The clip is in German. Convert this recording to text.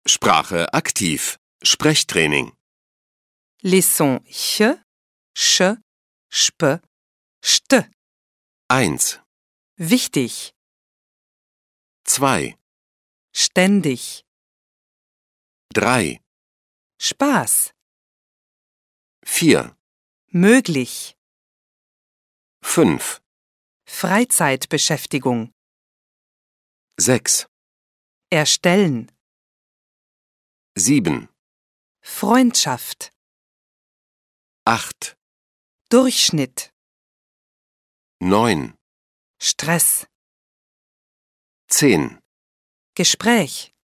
Sprache aktiv. Sprechtraining. Les sons ch, sch, sp, st. 1, Wichtig, 2, ständig, 3, Spaß, 4, möglich, 5, Freizeitbeschäftigung, 6, erstellen, 7, Freundschaft, 8, Durchschnitt, 9, Stress, 10. Gespräch.